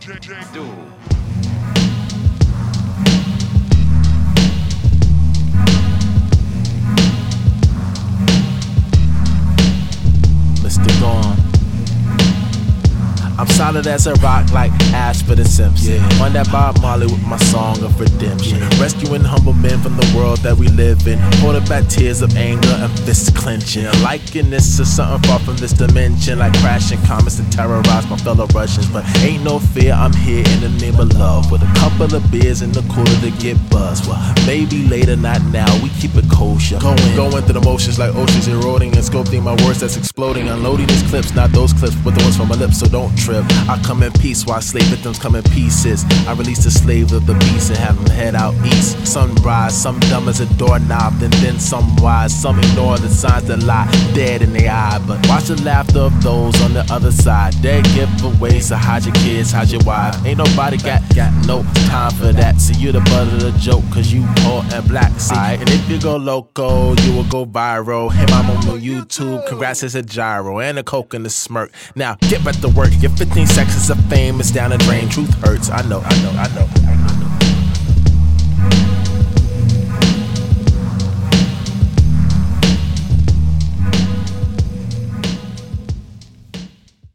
Dude. Mr. Gone. I'm solid as a rock like Ashford and Simpson. On that Bob Marley with my song of redemption. Rescuing humble men from the world that we live in. Holding back tears of anger and fists clenching. Liking this to something far from this dimension. Like crashing comets to terrorize my fellow Russians. But ain't no fear, I'm here in the name of love. With a couple of beers in the cooler to get buzzed. Well, maybe later, not now, we keep it kosher. Going through the motions like oceans eroding. And sculpting my words that's exploding. Unloading these clips, not those clips, but the ones from my lips, so don't trip. I come in peace while slave victims come in pieces. I release the slave of the beast and have them head out east. Sunrise, some dumb as a doorknob, and then some wise. Some ignore the signs that lie dead in their eye. But watch the laughter of those on the other side. They giveaways, so hide your kids, hide your wife. Ain't nobody got no time for that. See, you the butt of the joke, cause you poor and black. See, and if you go loco, you will go viral. Hey, I'm on YouTube, congrats, it's a gyro. And a coke and a smirk. Now, get back to work, your 15 seconds of fame is down the drain. Truth hurts, I know.